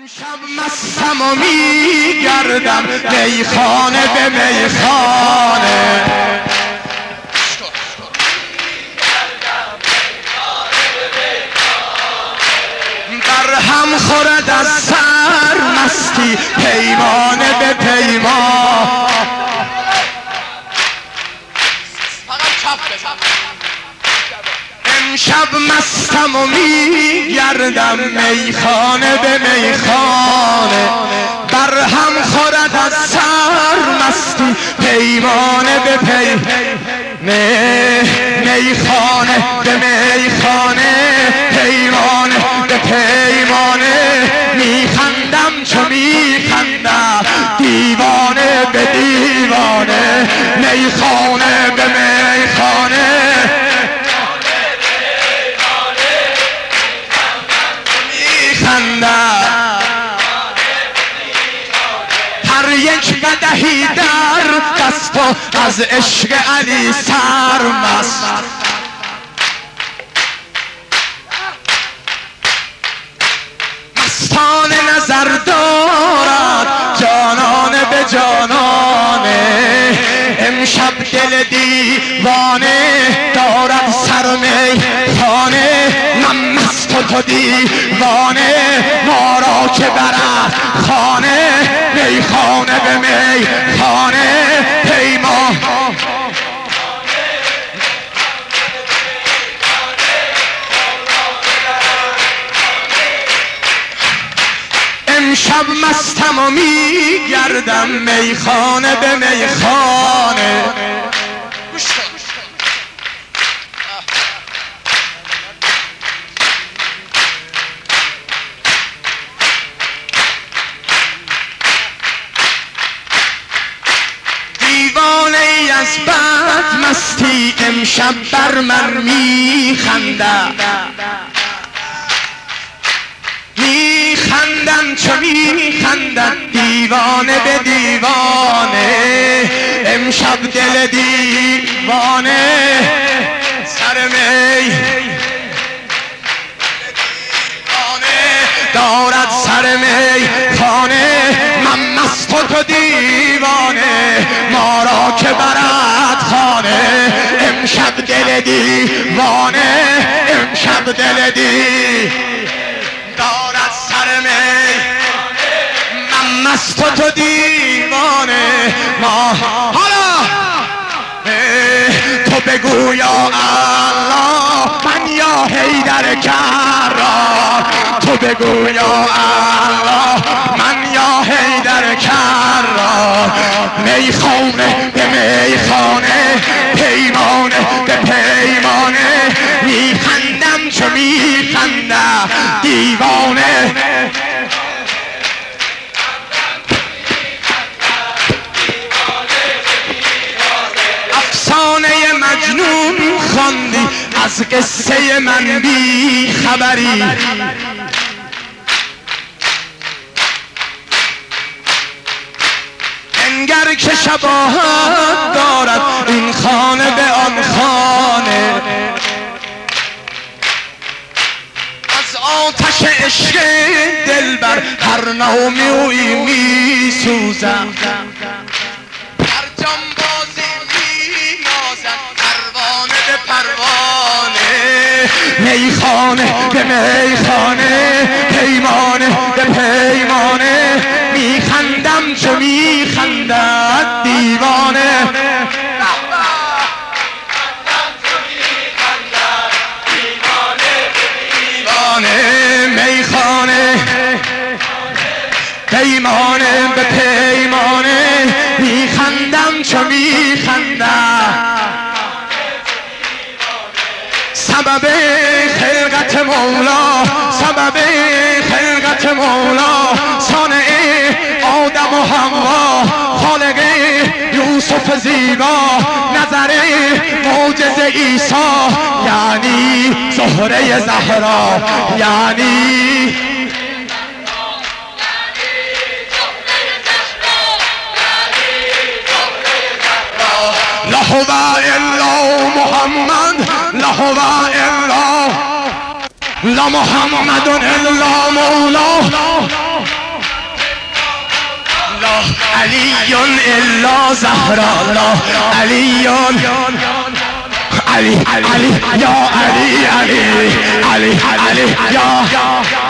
امشب مستم و میگردم میخانه به میخانه، بر هم خورد از سر مستی پیمانه به پیمان. امشب مستم و میگردم میخانه به میخانه، بر هم خورد از سر مستی پیمانه به میخانه به میخانه، پیمانه به پیمانه، میخندم چو میخندم دیوانه به دیوانه، میخانه به میخانه، هر یک قدحی در دست و از عشق علی سرمست، مستان نظر دارد جانانه به جانانه، امشب دل دیوانه دارد سر میخانه، من مست و تو دیوانه ما را که برد خانه، میخانه به میخانه پیمان. امشب مستم و میگردم میخانه به میخانه، دیوانه ای از بد مستی امشب بر من میخندد، میخندم چو میخندد دیوانه به دیوانه، امشب دل دیوانه سر میخانه دارد سر میخانه، من مست و تو دیوانه ما را که برد خانه، امشب دل دیوانه، امشب دل دیوانه دارد سر میخانه، من مست و تو دیوانه ما. حالا تو بگو یا الله من یا حیدر کرار، تو بگو یا الله من یا حیدر کرار، میخانه به میخانه پیمانه به پیمانه، میخندم چو میخندم دیوانه، افسانه مجنون خواندی از قصه من بی خبری، انگر که شباهت دارد این خانه به آن خانه، از آتش عشق دلبر هر نومی اویی می سوزم، هر جانبازی می نازد پروانه به پروانه، میخانه به میخانه پیمانه به پیمانه، میخندم چو میخندد دیوانه، میخانه پیمانه به پیمانه، میخندم چو میخندم، سبب خلقت مولا، سبب خلقت مولا، صانع آدم و حوا، خالق یوسف زیبا، نظر معجز عیسی، یعنی زهره زهرا، یعنی لا هو الا محمد، لا هو الا لا محمد الا مولا. علی الا زهرا لا علی علی علی یا علی علی علی علی یا